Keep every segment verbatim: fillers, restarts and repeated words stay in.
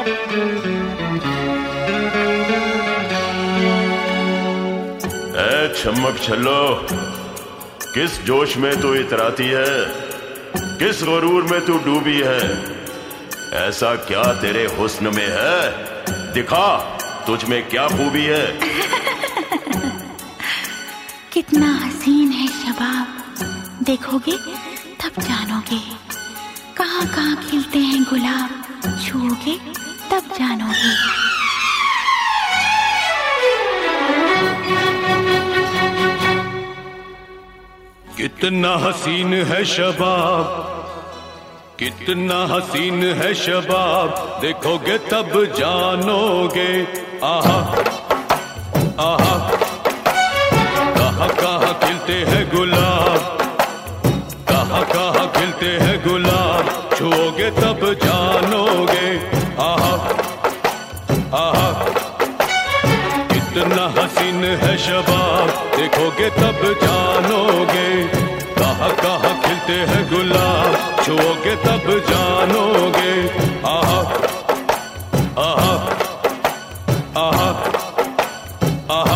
ए चमक छल्लो, किस जोश में तू इतराती है, किस गुरूर में तू डूबी है। ऐसा क्या तेरे हुस्न में है, दिखा तुझ में क्या खूबी है। कितना हसीन है शबाब, देखोगे तब जानोगे। कहाँ कहाँ खिलते हैं गुलाब, छूओगे तब जानोगे। कितना हसीन है शबाब, कितना हसीन है शबाब, देखोगे तब जानोगे। आहा आहा, कहाँ कहाँ खिलते हैं गुलाब, कहाँ कहाँ खिलते हैं गुलाब, छुओगे तब जानोगे। आहा आहा, कितना हसीन है शबाब, देखोगे तब जानोगे। कहाँ कहाँ खिलते हैं गुलाब, छुओगे तब जानोगे। आहा आहा आहा आहा।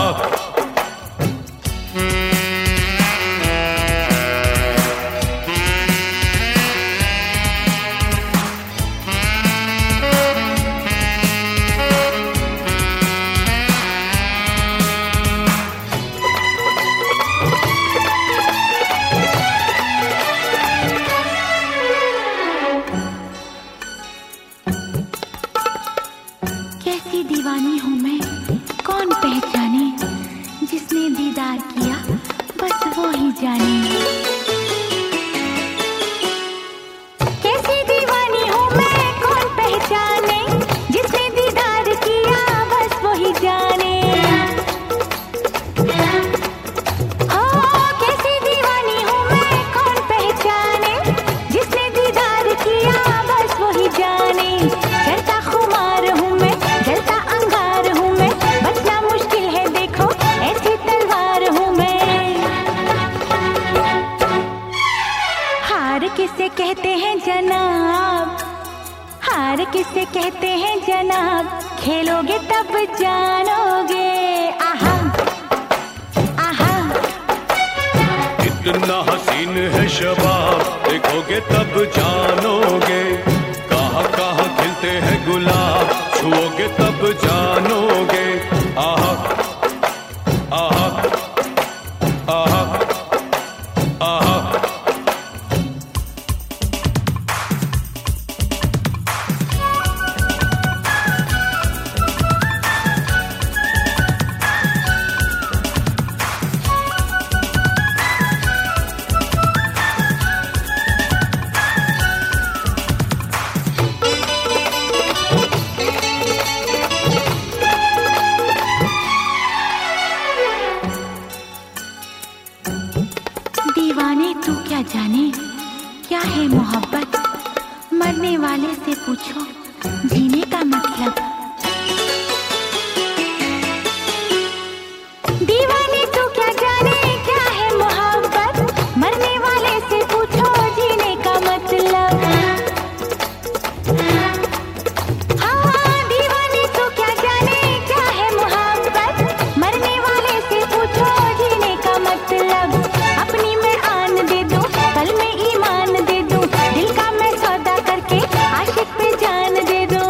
कैसी दीवानी हूँ मैं, कौन पहचाने, जिसने दीदार किया बस वो ही जाने। कैसी दीवानी हूँ मैं, कौन पहचाने, जिसने दीदार किया बस वो ही जाने। हाँ, कैसी दीवानी हूँ मैं, कौन पहचाने, जिसने दीदार किया बस वो ही जाने। चढ़ता खुमार हूँ मैं, जलता अंगार हूँ मैं, बचना मुश्किल है देखो ऐसी तलवार हूँ मैं। हार किसे कहते हैं जनाब, हार किसे कहते हैं जनाब, खेलोगे तब जानोगे। आहा आहा, कितना हसीन है शबाब, देखोगे तब जानोगे। कहाँ कहाँ खिलते हैं गुलाब, छुओगे तब जानोगे। आहा आहा आहा आहा। दीवाने तू क्या जाने, क्या है मोहब्बत, मरने वाले से पूछो जीने का मतलब। दीवाने तू क्या जाने, क्या है मोहब्बत, मरने वाले से पूछो जीने का मतलब। हाँ, दीवाने तू क्या जाने, क्या है मोहब्बत, मरने वाले से पूछो जीने का मतलब। अपनी मैं आन दे दूं, पल में ईमान दे दूं, दिल का मैं सौदा करके आशिक पे जान दे दूं।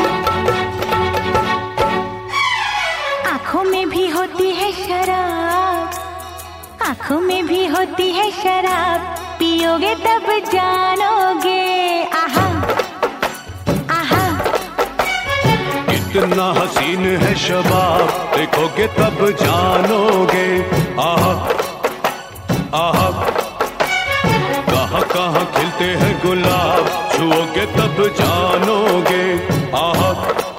आंखों में भी होती है शराब, आंखों में भी होती है शराब, पियोगे तब जानोगे। आहा आहा, कितना हसीन है शबाब, देखोगे तब जानोगे। आहा आहा, कहाँ कहाँ खिलते हैं गुलाब, छुओगे तब जानोगे। आहा